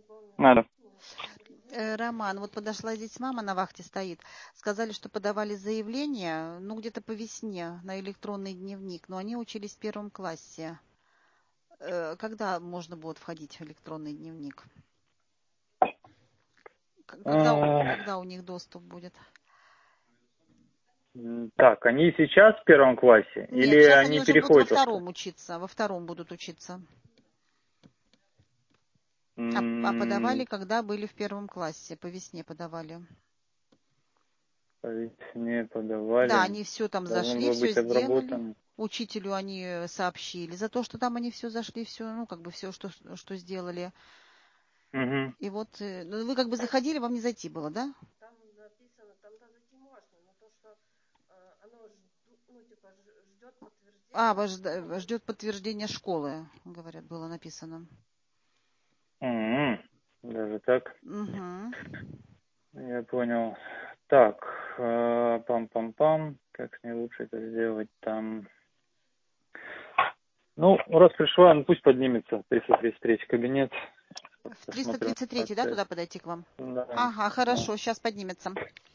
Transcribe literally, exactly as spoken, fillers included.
Надо. Э, Роман, вот подошла здесь мама, на вахте стоит. Сказали, что подавали заявление, ну, где-то по весне на электронный дневник, но они учились в первом классе. Э, Когда можно будет входить в электронный дневник? К- Когда, у- А, когда у них доступ будет? м, Так, они сейчас в первом классе Нет, или сейчас они они уже будут во переходят во второй? втором учиться. Во втором будут учиться. А, а подавали, М, когда были в первом классе? По весне подавали. По весне Да, подавали. они все там Должно зашли, было все быть сделали. обработано. Учителю они э, сообщили за то, что там они все зашли, все, ну, как бы все, что, что сделали. Угу. И вот, э, ну, вы как бы заходили, вам не зайти было, да? Там написано, там да, зайти можно, но то, что э, оно жду- ну, типа, ж- ждет А, подтверждения вас школы. ждет подтверждение школы, говорят, было написано. М, Даже так. Угу. Я понял. Так, э, пам-пам-пам. Как с ней лучше это сделать там? Ну, раз пришла, ну пусть поднимется. триста тридцать третий кабинет. В триста Посмотрим. тридцать третий, да, туда подойти к вам? Да. Ага, Да. хорошо, сейчас поднимется.